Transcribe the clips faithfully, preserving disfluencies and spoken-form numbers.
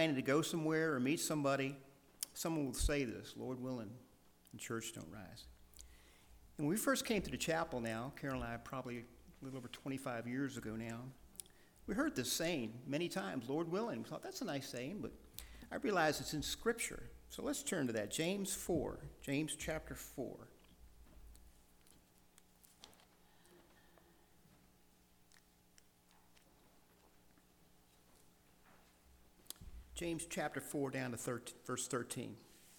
planning to go somewhere or meet somebody, someone will say this, Lord willing, and church don't rise. And when we first came to the chapel now, Carol and I, probably a little over twenty-five years ago now, we heard this saying many times, Lord willing. We thought, that's a nice saying, but I realized it's in Scripture. So let's turn to that. James four, James chapter four. James chapter four down to thirteen, verse thirteen.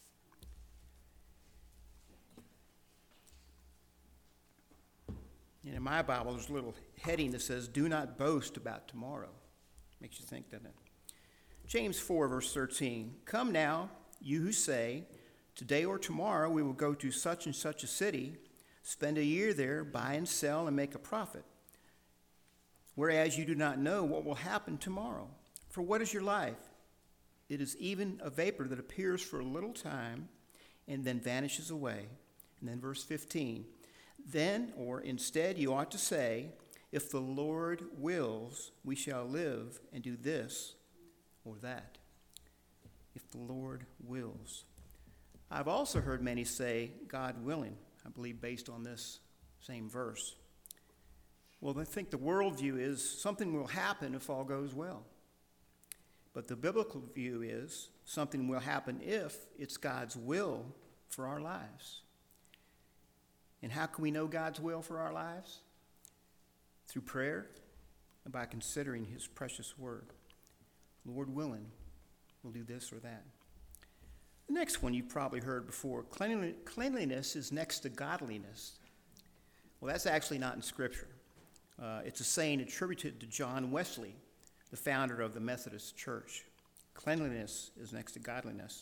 And in my Bible, there's a little heading that says, do not boast about tomorrow. Makes you think, doesn't it? James four, verse thirteen. Come now, you who say, today or tomorrow we will go to such and such a city, spend a year there, buy and sell, and make a profit. Whereas you do not know what will happen tomorrow. For what is your life? It is even a vapor that appears for a little time and then vanishes away. And then verse fifteen. Then, or instead, you ought to say, if the Lord wills, we shall live and do this or that. If the Lord wills. I've also heard many say, God willing, I believe based on this same verse. Well, I think the worldview is something will happen if all goes well. But the biblical view is something will happen if it's God's will for our lives. And how can we know God's will for our lives? Through prayer and by considering his precious word. Lord willing, we'll do this or that. The next one you've probably heard before, cleanliness is next to godliness. Well, that's actually not in Scripture. Uh, it's a saying attributed to John Wesley, the founder of the Methodist Church. Cleanliness is next to godliness.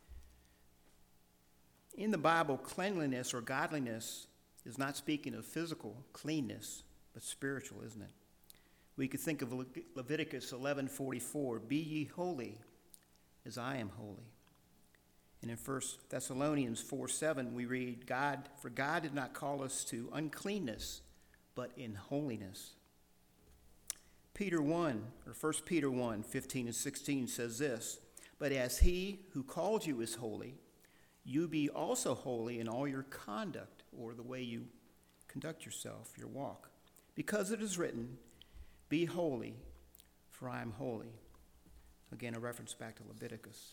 In the Bible, cleanliness or godliness is not speaking of physical cleanness, but spiritual, isn't it? We could think of Le- Leviticus eleven forty-four, be ye holy as I am holy. And in First Thessalonians four seven, we read, God, for God did not call us to uncleanness, but in holiness. Peter one, or First Peter one, fifteen and sixteen says this, but as he who called you is holy, you be also holy in all your conduct, or the way you conduct yourself, your walk. Because it is written, be holy, for I am holy. Again, a reference back to Leviticus.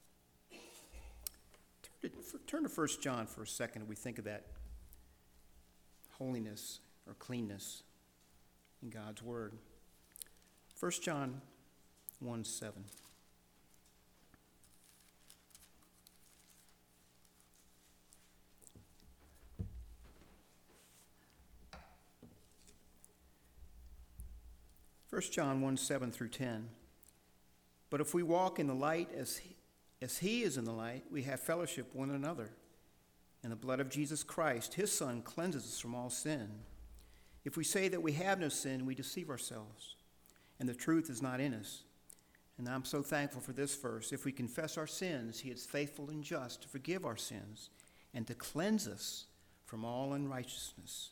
Turn to, turn to First John for a second, and we think of that holiness or cleanness in God's word. First John one seven. First John one seven through ten. But if we walk in the light as he, as he is in the light, we have fellowship with one another. And the blood of Jesus Christ, his Son, cleanses us from all sin. If we say that we have no sin, we deceive ourselves, and the truth is not in us. And I'm so thankful for this verse. If we confess our sins, he is faithful and just to forgive our sins and to cleanse us from all unrighteousness.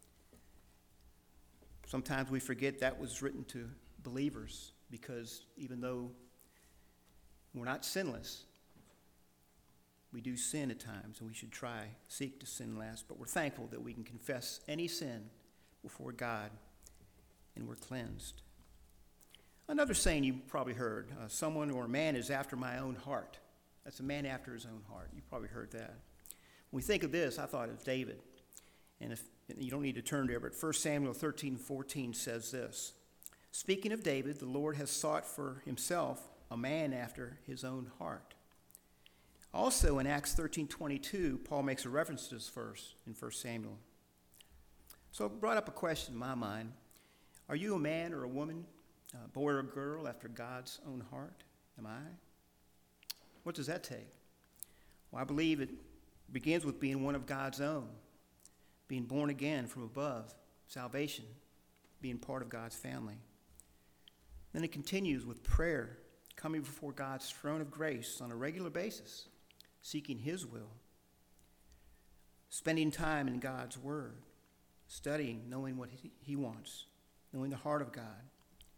Sometimes we forget that was written to believers because even though we're not sinless, we do sin at times, and we should try, seek to sin less. But we're thankful that we can confess any sin before God, and we're cleansed. Another saying you probably heard, uh, someone or a man is after my own heart. That's a man after his own heart. You probably heard that. When we think of this, I thought of David. And if you don't need to turn there, but First Samuel thirteen fourteen says this. Speaking of David, the Lord has sought for himself a man after his own heart. Also in Acts thirteen twenty-two, Paul makes a reference to this verse in First Samuel. So it brought up a question in my mind. Are you a man or a woman, a boy or a girl after God's own heart? Am I? What does that take? Well, I believe it begins with being one of God's own, being born again from above, salvation, being part of God's family. Then it continues with prayer, coming before God's throne of grace on a regular basis, seeking his will, spending time in God's word, studying, knowing what he wants, knowing the heart of God,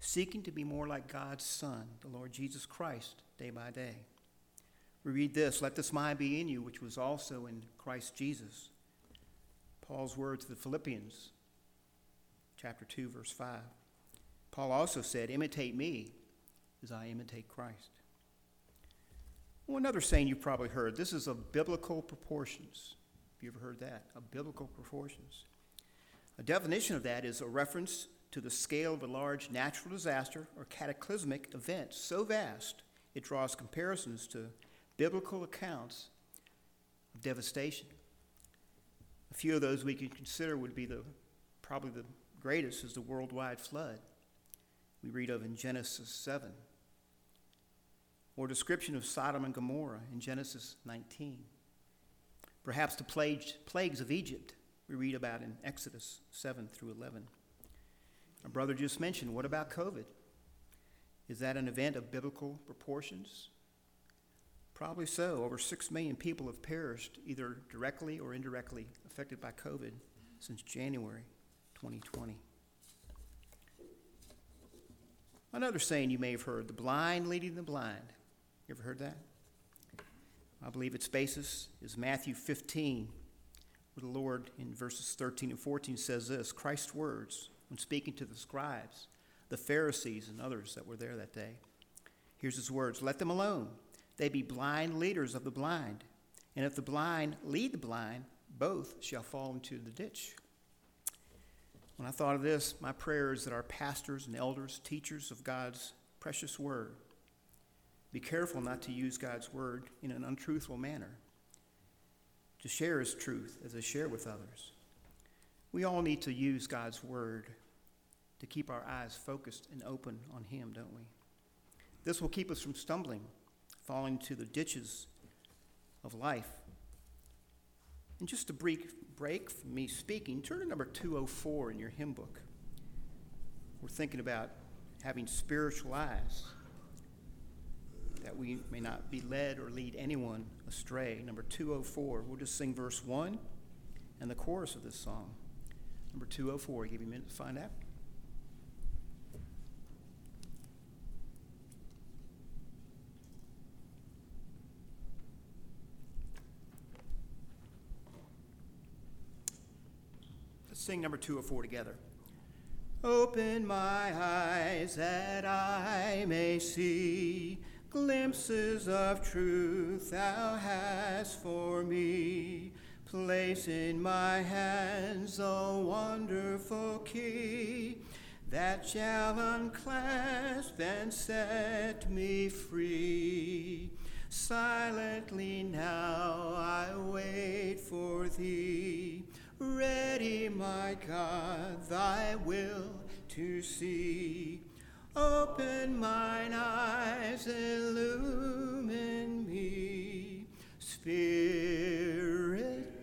seeking to be more like God's Son, the Lord Jesus Christ, day by day. We read this, let this mind be in you, which was also in Christ Jesus. Paul's word to the Philippians, chapter two, verse five. Paul also said, imitate me as I imitate Christ. Well, another saying you've probably heard, this is of biblical proportions. Have you ever heard that? Of biblical proportions. A definition of that is a reference to the scale of a large natural disaster or cataclysmic event so vast it draws comparisons to biblical accounts of devastation. A few of those we can consider would be the probably the greatest is the worldwide flood we read of in Genesis seven, or description of Sodom and Gomorrah in Genesis nineteen. Perhaps the plagues, plagues of Egypt we read about in Exodus seven through eleven. Our brother just mentioned, what about COVID? Is that an event of biblical proportions? Probably so. Over six million people have perished, either directly or indirectly affected by COVID since January twenty twenty. Another saying you may have heard, the blind leading the blind. You ever heard that? I believe its basis is Matthew fifteen, where the Lord in verses thirteen and fourteen says this, Christ's words when speaking to the scribes, the Pharisees, and others that were there that day. Here's his words, let them alone. They be blind leaders of the blind. And if the blind lead the blind, both shall fall into the ditch. When I thought of this, my prayer is that our pastors and elders, teachers of God's precious word, be careful not to use God's word in an untruthful manner, to share his truth as they share with others. We all need to use God's word to keep our eyes focused and open on him, don't we? This will keep us from stumbling, falling into the ditches of life. And just a brief break from me speaking, turn to number two oh four in your hymn book. We're thinking about having spiritual eyes, that we may not be led or lead anyone astray. Number two oh four, we'll just sing verse one and the chorus of this song. Number two oh four, give you a minute to find out. Sing number two oh four together. Open my eyes that I may see glimpses of truth thou hast for me. Place in my hands a wonderful key that shall unclasp and set me free. Silently now I wait for thee. Ready, my God, thy will to see. Open mine eyes, illumine me, Spirit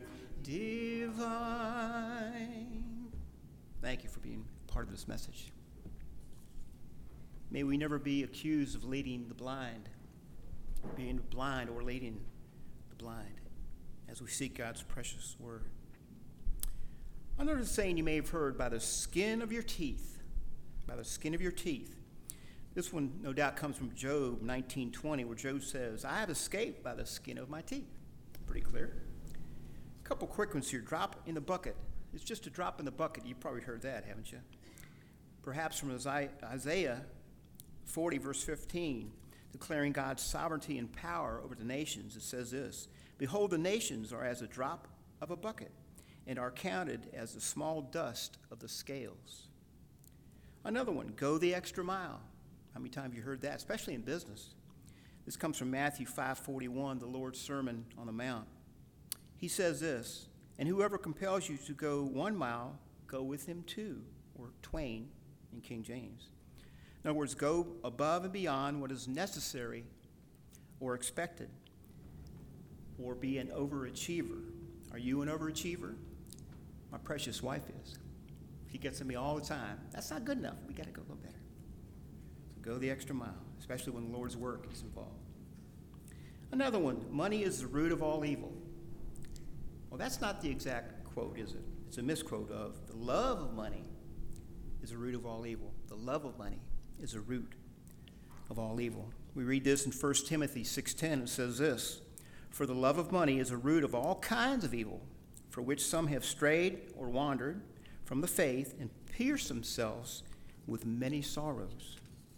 divine. Thank you for being part of this message. May we never be accused of leading the blind, being blind or leading the blind, as we seek God's precious word. Another saying you may have heard, by the skin of your teeth, by the skin of your teeth. This one no doubt comes from Job nineteen twenty, where Job says, I have escaped by the skin of my teeth. Pretty clear. A couple quick ones here. Drop in the bucket. It's just a drop in the bucket. You've probably heard that, haven't you? Perhaps from Isaiah forty, verse fifteen, declaring God's sovereignty and power over the nations. It says this, behold, the nations are as a drop of a bucket, and are counted as the small dust of the scales. Another one, go the extra mile. How many times have you heard that, especially in business? This comes from Matthew five forty-one, the Lord's Sermon on the Mount. He says this, and whoever compels you to go one mile, go with him two, or twain in King James. In other words, go above and beyond what is necessary or expected, or be an overachiever. Are you an overachiever? My precious wife is. She gets at me all the time. That's not good enough. We got to go a little better. So go the extra mile, especially when the Lord's work is involved. Another one, money is the root of all evil. Well, that's not the exact quote, is it? It's a misquote of the love of money is the root of all evil. The love of money is a root of all evil. We read this in First Timothy six ten. It says this, "For the love of money is a root of all kinds of evil, for which some have strayed or wandered from the faith and pierced themselves with many sorrows."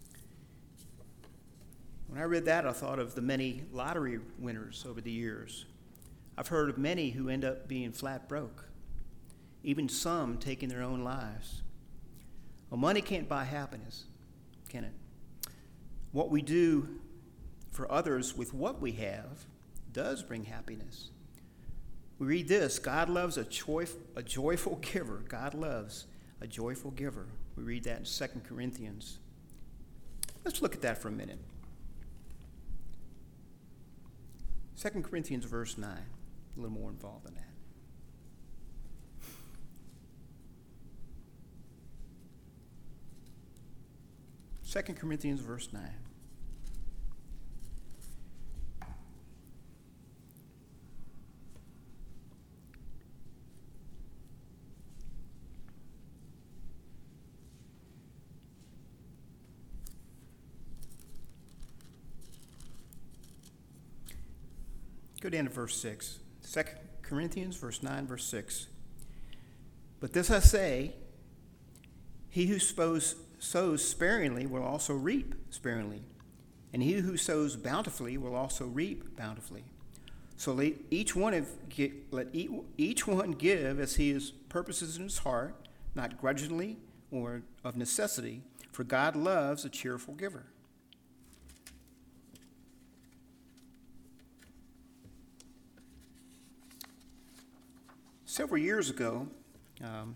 When I read that, I thought of the many lottery winners over the years. I've heard of many who end up being flat broke, even some taking their own lives. Well, money can't buy happiness, can it? What we do for others with what we have does bring happiness. We read this, God loves a, joyf- a joyful giver. God loves a joyful giver. We read that in Second Corinthians. Let's look at that for a minute. Second Corinthians verse nine, a little more involved than that. Second Corinthians verse nine. Go down to verse six. Second Corinthians verse nine, verse six. "But this I say, he who sows, sows sparingly will also reap sparingly, and he who sows bountifully will also reap bountifully. So let each one of let each one give as he is purposes in his heart, not grudgingly or of necessity, for God loves a cheerful giver." Several years ago, um,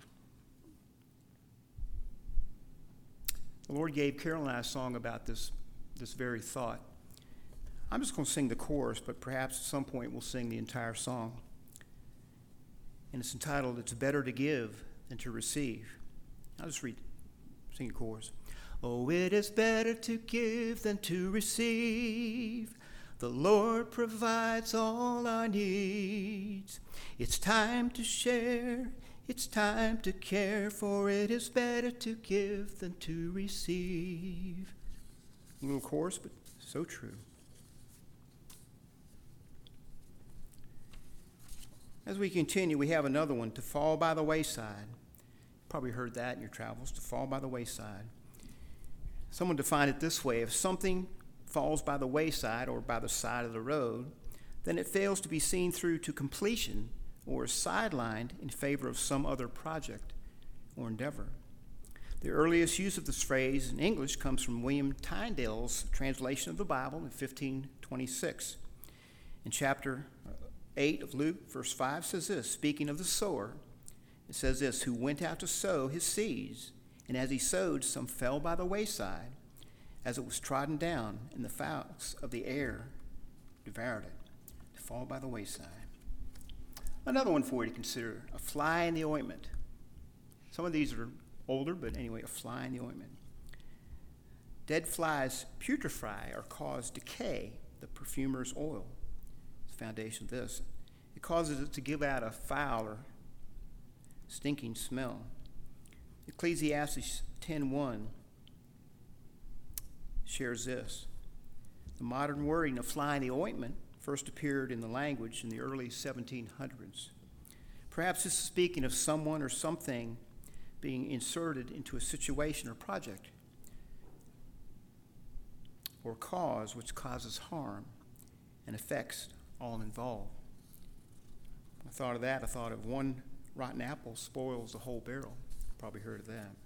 the Lord gave Carol and I a song about this, this very thought. I'm just going to sing the chorus, but perhaps at some point we'll sing the entire song. And it's entitled, "It's Better to Give Than to Receive." I'll just read, sing the chorus. "Oh, it is better to give than to receive. The Lord provides all our needs. It's time to share, it's time to care, for it is better to give than to receive." A little chorus, but so true. As we continue, we have another one, "to fall by the wayside." Probably heard that in your travels, to fall by the wayside. Someone defined it this way: if something falls by the wayside or by the side of the road, then it fails to be seen through to completion or is sidelined in favor of some other project or endeavor. The earliest use of this phrase in English comes from William Tyndale's translation of the Bible in fifteen twenty-six. In chapter eight of Luke, verse five says this, speaking of the sower, it says this, "Who went out to sow his seeds, and as he sowed, some fell by the wayside, as it was trodden down, and the fowls of the air devoured it." To fall by the wayside. Another one for you to consider, a fly in the ointment. Some of these are older, but anyway, a fly in the ointment. Dead flies putrefy or cause decay, the perfumer's oil. It's the foundation of this. It causes it to give out a foul or stinking smell. Ecclesiastes ten one shares this. The modern wording of fly in the ointment first appeared in the language in the early seventeen hundreds. Perhaps this is speaking of someone or something being inserted into a situation or project or cause which causes harm and affects all involved. I thought of that. I thought of one rotten apple spoils the whole barrel. Probably heard of that.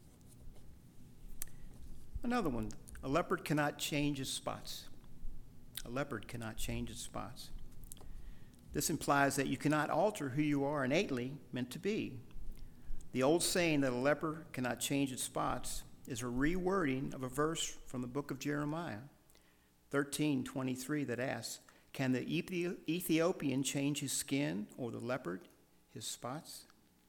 Another one. A leopard cannot change its spots. A leopard cannot change its spots. This implies that you cannot alter who you are innately meant to be. The old saying that a leopard cannot change its spots is a rewording of a verse from the book of Jeremiah, thirteen twenty-three, that asks, "Can the Ethiopian change his skin, or the leopard his spots?"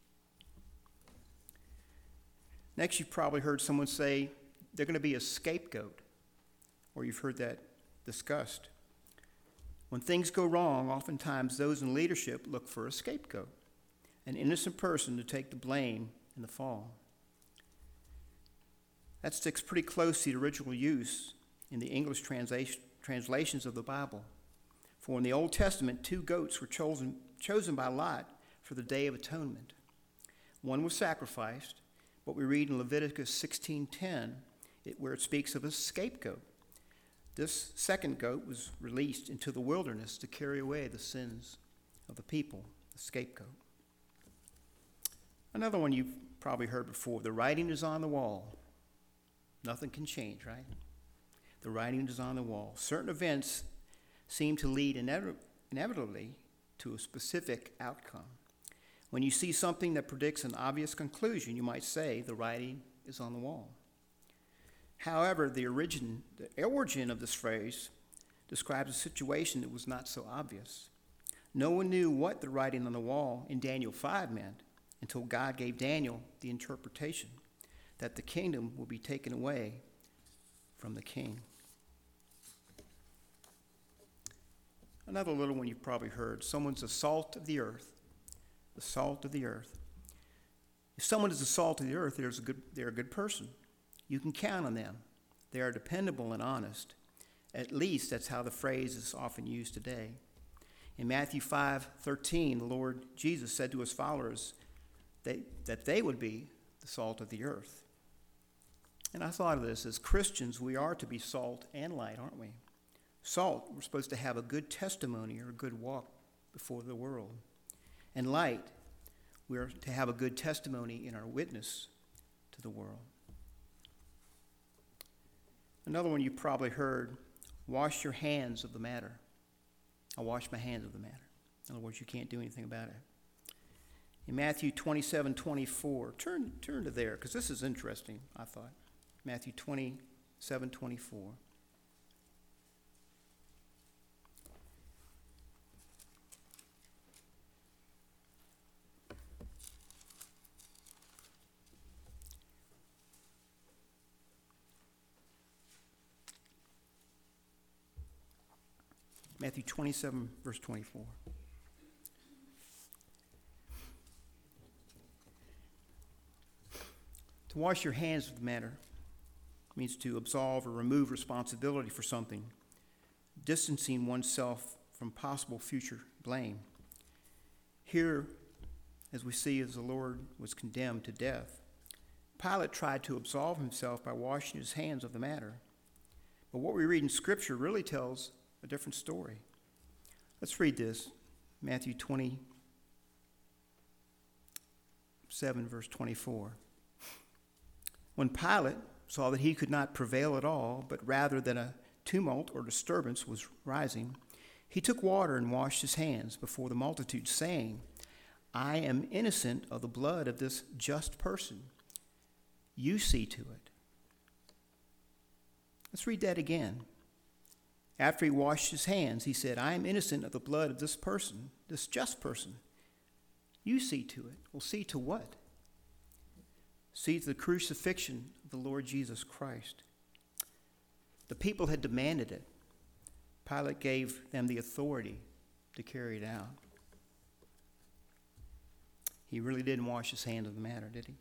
Next, you've probably heard someone say, they're going to be a scapegoat, or you've heard that discussed. When things go wrong, oftentimes those in leadership look for a scapegoat, an innocent person to take the blame in the fall. That sticks pretty close to the original use in the English translation, translations of the Bible. For in the Old Testament, two goats were chosen, chosen by Lot for the Day of Atonement. One was sacrificed, but we read in Leviticus sixteen ten, it, where it speaks of a scapegoat. This second goat was released into the wilderness to carry away the sins of the people, the scapegoat. Another one you've probably heard before, the writing is on the wall. Nothing can change, right? The writing is on the wall. Certain events seem to lead inev- inevitably to a specific outcome. When you see something that predicts an obvious conclusion, you might say the writing is on the wall. However, the origin, the origin of this phrase describes a situation that was not so obvious. No one knew what the writing on the wall in Daniel five meant until God gave Daniel the interpretation that the kingdom will be taken away from the king. Another little one you've probably heard, someone's the salt of the earth. The salt of the earth. If someone is the salt of the earth, there's a good, they're a good person. You can count on them. They are dependable and honest. At least that's how the phrase is often used today. In Matthew five thirteen, the Lord Jesus said to his followers they, that they would be the salt of the earth. And I thought of this, as Christians, we are to be salt and light, aren't we? Salt, we're supposed to have a good testimony or a good walk before the world. And light, we're to have a good testimony in our witness to the world. Another one you probably heard, wash your hands of the matter. I wash my hands of the matter. In other words, you can't do anything about it. In Matthew twenty-seven twenty-four, turn, turn to there, because this is interesting, I thought. Matthew twenty-seven twenty-four. Matthew twenty-seven, verse twenty-four. To wash your hands of the matter means to absolve or remove responsibility for something, distancing oneself from possible future blame. Here, as we see, as the Lord was condemned to death, Pilate tried to absolve himself by washing his hands of the matter. But what we read in Scripture really tells a different story. Let's read this, Matthew twenty-seven, verse twenty-four. When Pilate saw that he could not prevail at all, but rather that a tumult or disturbance was rising, he took water and washed his hands before the multitude, saying, I am innocent of the blood of this just person. You see to it. Let's read that again. After he washed his hands, he said, I am innocent of the blood of this person, this just person. You see to it. Well, see to what? See to the crucifixion of the Lord Jesus Christ. The people had demanded it. Pilate gave them the authority to carry it out. He really didn't wash his hands of the matter, did he?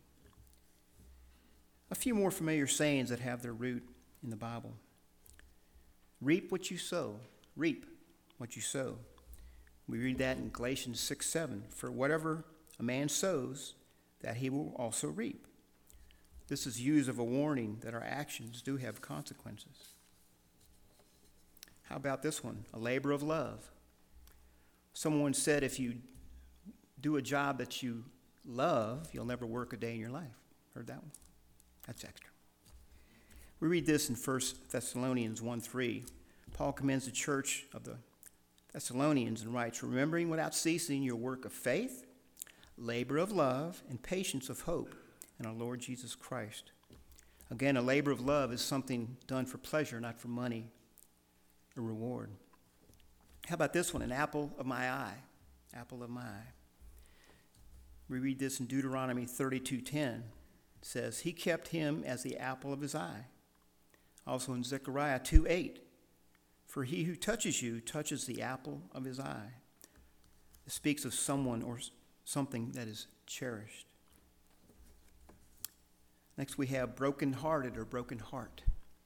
A few more familiar sayings that have their root in the Bible. Reap what you sow. Reap what you sow. We read that in Galatians six seven. For whatever a man sows, that he will also reap. This is used of a warning that our actions do have consequences. How about this one? A labor of love. Someone said if you do a job that you love, you'll never work a day in your life. Heard that one? That's extra. We read this in First Thessalonians one three. Paul commends the church of the Thessalonians and writes, remembering without ceasing your work of faith, labor of love, and patience of hope in our Lord Jesus Christ. Again, a labor of love is something done for pleasure, not for money or reward. How about this one? An apple of my eye. Apple of my eye. We read this in Deuteronomy thirty-two ten. It says, he kept him as the apple of his eye. Also in Zechariah two eight, for he who touches you touches the apple of his eye. It speaks of someone or something that is cherished. Next we have broken-hearted or broken heart.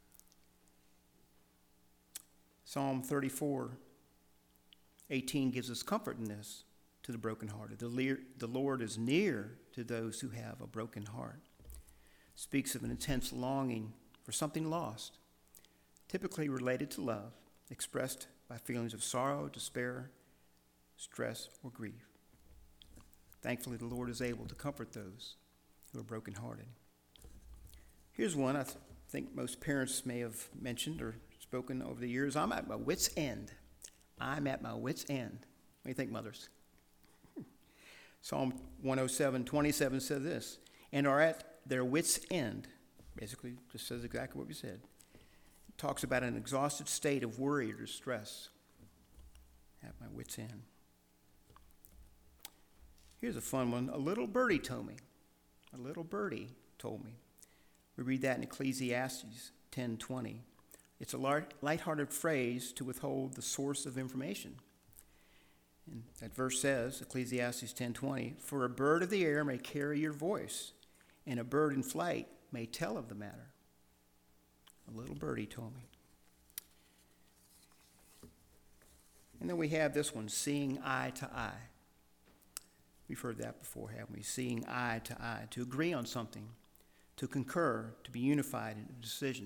Psalm thirty-four eighteen gives us comfort in this to the brokenhearted. The, le- the Lord is near to those who have a broken heart. Speaks of an intense longing for something lost, typically related to love, expressed by feelings of sorrow, despair, stress, or grief. Thankfully, the Lord is able to comfort those who are brokenhearted. Here's one I th- think most parents may have mentioned or spoken over the years. I'm at my wit's end. I'm at my wit's end. What do you think, mothers? Psalm one oh seven twenty-seven says this, and are at their wit's end. Basically, just says exactly what we said. It talks about an exhausted state of worry or distress. At my wit's end. Here's a fun one. A little birdie told me. A little birdie told me. We read that in Ecclesiastes ten twenty. It's a light, lighthearted phrase to withhold the source of information. And that verse says, Ecclesiastes ten twenty, for a bird of the air may carry your voice, and a bird in flight may tell of the matter. A little birdie told me. And then we have this one, seeing eye to eye. We've heard that before, haven't we? Seeing eye to eye, to agree on something, to concur, to be unified in a decision.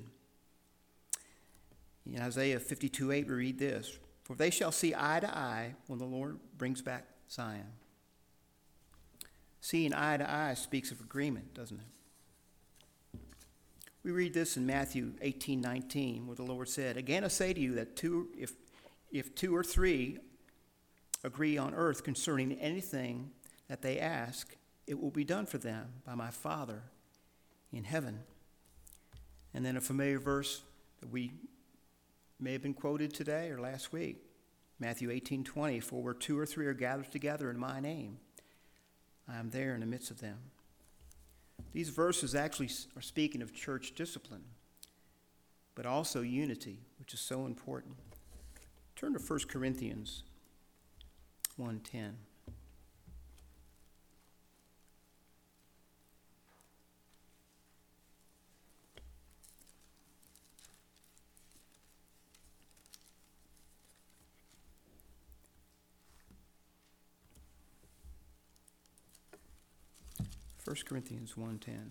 In Isaiah fifty-two eight, we read this, for they shall see eye to eye when the Lord brings back Zion. Seeing eye to eye speaks of agreement, doesn't it? We read this in Matthew eighteen nineteen, where the Lord said, again I say to you that two, if, if two or three agree on earth concerning anything that they ask, it will be done for them by my Father in heaven. And then a familiar verse that we may have been quoted today or last week, Matthew eighteen twenty, for where two or three are gathered together in my name, I am there in the midst of them. These verses actually are speaking of church discipline, but also unity, which is so important. Turn to First Corinthians one ten. First Corinthians one ten.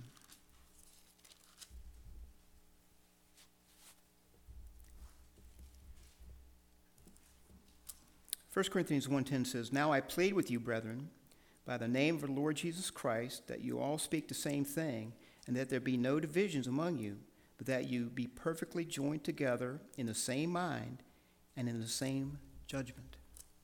First Corinthians one ten says, now I plead with you, brethren, by the name of the Lord Jesus Christ, that you all speak the same thing, and that there be no divisions among you, but that you be perfectly joined together in the same mind and in the same judgment.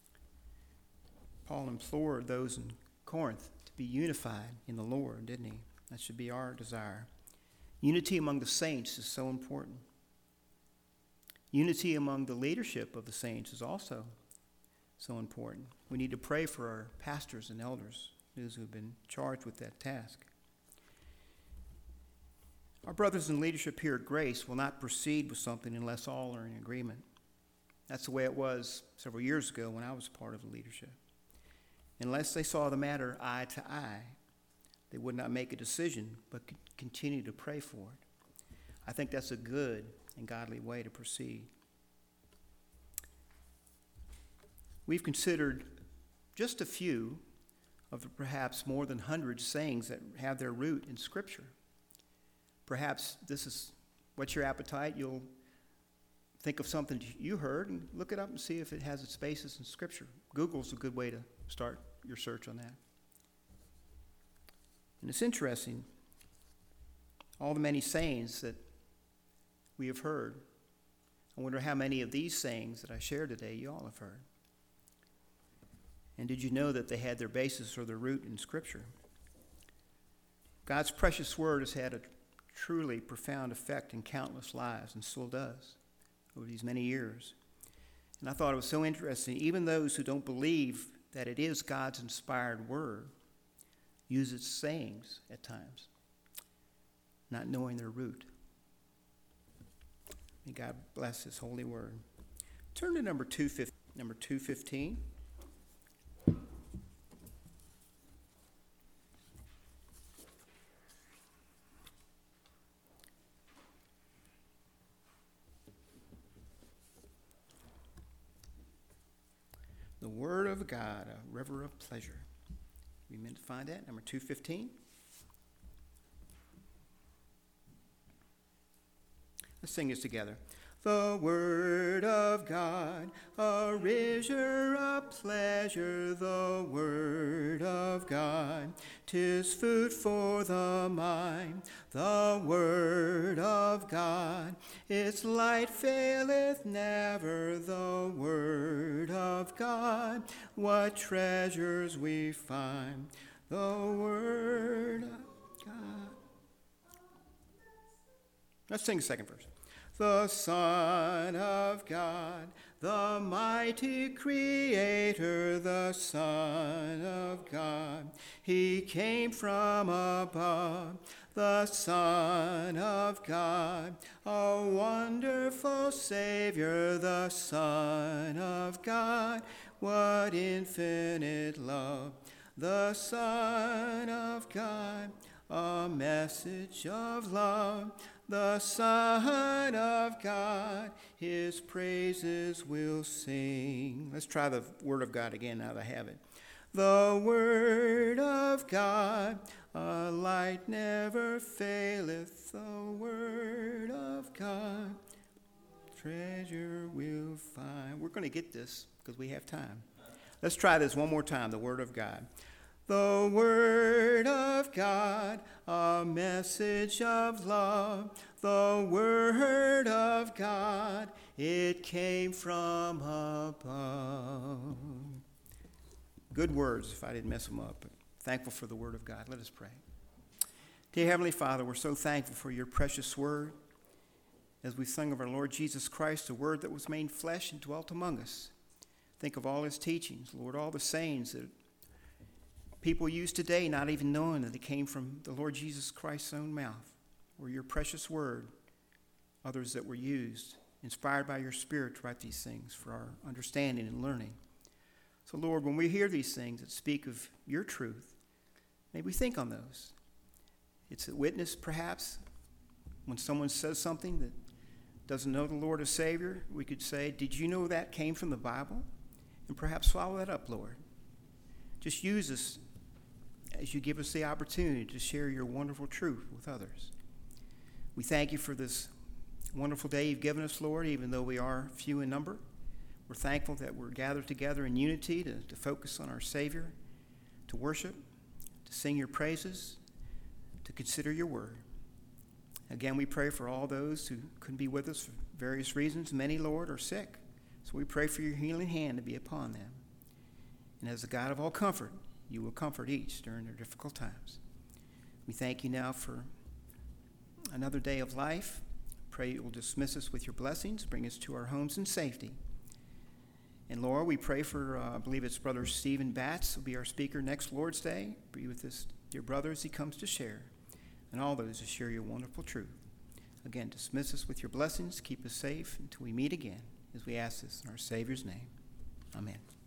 Paul implored those in Corinth to be unified in the Lord, didn't he? That should be our desire. Unity among the saints is so important. Unity among the leadership of the saints is also so important. We need to pray for our pastors and elders, those who have been charged with that task. Our brothers in leadership here at Grace will not proceed with something unless all are in agreement. That's the way it was several years ago when I was part of the leadership. Unless they saw the matter eye to eye, they would not make a decision, but continue to pray for it. I think that's a good and godly way to proceed. We've considered just a few of the perhaps more than hundreds sayings that have their root in Scripture. Perhaps this is what's your appetite. You'll think of something you heard and look it up and see if it has its basis in Scripture. Google's a good way to start your search on that. And it's interesting, all the many sayings that we have heard. I wonder how many of these sayings that I shared today you all have heard. And did you know that they had their basis or their root in Scripture? God's precious word has had a truly profound effect in countless lives, and still does, over these many years. And I thought it was so interesting, even those who don't believe that it is God's inspired word use its sayings at times, not knowing their root. May God bless his holy word. Turn to number two fifteen. Number two fifteen. The Word of God, a river of pleasure. We meant to find that, number two fifteen. Let's sing this together. The Word of God, a river of pleasure, the Word of God, 'tis food for the mind, the Word of God, its light faileth never, the Word of God, what treasures we find, the Word of God. Let's sing the second verse. The Son of God, the mighty Creator, the Son of God, he came from above, the Son of God, a wonderful Savior, the Son of God, what infinite love, the Son of God, a message of love, the Son of God, his praises will sing. Let's try the Word of God again now that I have it. The Word of God, a light never faileth, the Word of God, treasure will find. We're going to get this because we have time. Let's try this one more time, the Word of God. The Word of God, a message of love, the Word of God, it came from above. Good words, if I didn't mess them up. Thankful for the Word of God. Let us pray. Dear Heavenly Father, we're so thankful for your precious Word. As we sung of our Lord Jesus Christ, the Word that was made flesh and dwelt among us. Think of all his teachings, Lord, all the sayings that people use today, not even knowing that it came from the Lord Jesus Christ's own mouth, or your precious word, others that were used, inspired by your Spirit to write these things for our understanding and learning. So, Lord, when we hear these things that speak of your truth, may we think on those. It's a witness, perhaps, when someone says something that doesn't know the Lord as Savior, we could say, did you know that came from the Bible? And perhaps follow that up, Lord. Just use us as you give us the opportunity to share your wonderful truth with others. We thank you for this wonderful day you've given us, Lord, even though we are few in number. We're thankful that we're gathered together in unity to, to focus on our Savior, to worship, to sing your praises, to consider your word. Again, we pray for all those who couldn't be with us for various reasons. Many, Lord, are sick. So we pray for your healing hand to be upon them. And as the God of all comfort, you will comfort each during their difficult times. We thank you now for another day of life. Pray you will dismiss us with your blessings, bring us to our homes in safety. And Lord, we pray for, uh, I believe it's Brother Stephen Batts will be our speaker next Lord's Day. Be with this dear brother as he comes to share, and all those who share your wonderful truth. Again, dismiss us with your blessings. Keep us safe until we meet again, as we ask this in our Savior's name. Amen.